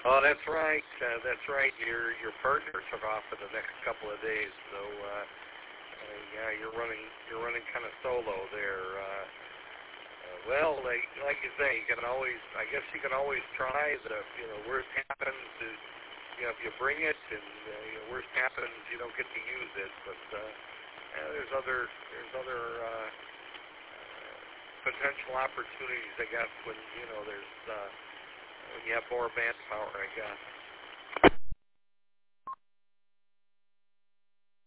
Oh, that's right. That's right. Your partner took off for the next couple of days, so yeah, you're running kind of solo there. Well, like you say, you can always. I guess you can always try. Worst happens is if you bring it, and worst happens you don't get to use it. But there's other potential opportunities, I guess, when when you have more manpower, I guess.